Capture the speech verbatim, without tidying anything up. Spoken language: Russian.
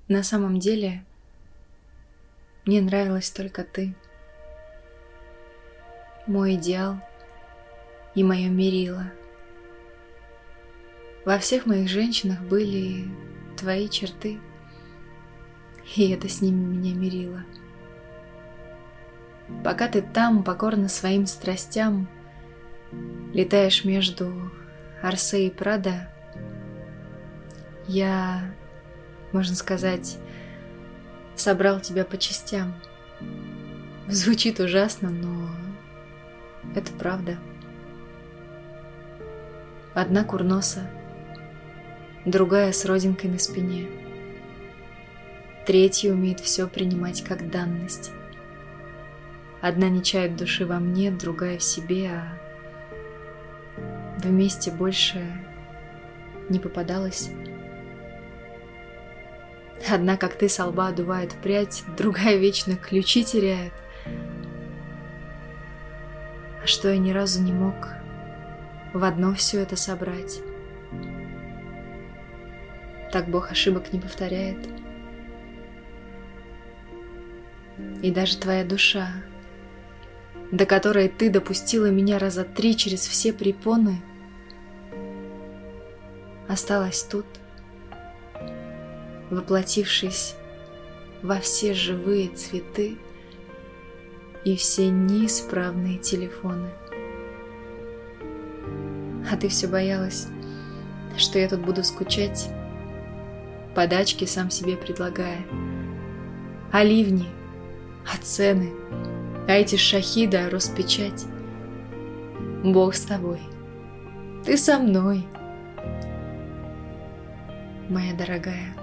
На самом деле, мне нравилась только ты. Мой идеал и мое мерило. Во всех моих женщинах были твои черты, и это с ними меня мирило. Пока ты там, покорно своим страстям, летаешь между Арсе и Прадо, я, можно сказать, собрал тебя по частям. Звучит ужасно, но это правда. Одна курноса, другая с родинкой на спине, третья умеет все принимать как данность. Одна не чает души во мне, другая в себе, а вместе больше не попадалась. Одна, как ты, со лба одувает прядь, другая вечно ключи теряет. А что я ни разу не мог в одно все это собрать? Так Бог ошибок не повторяет. И даже твоя душа, до которой ты допустила меня раза три через все препоны, осталась тут, воплотившись во все живые цветы и все неисправные телефоны. А ты все боялась, что я тут буду скучать, подачки сам себе предлагая, а ливни, а цены, а эти шахиды, а Роспечать. Бог с тобой, ты со мной, моя дорогая.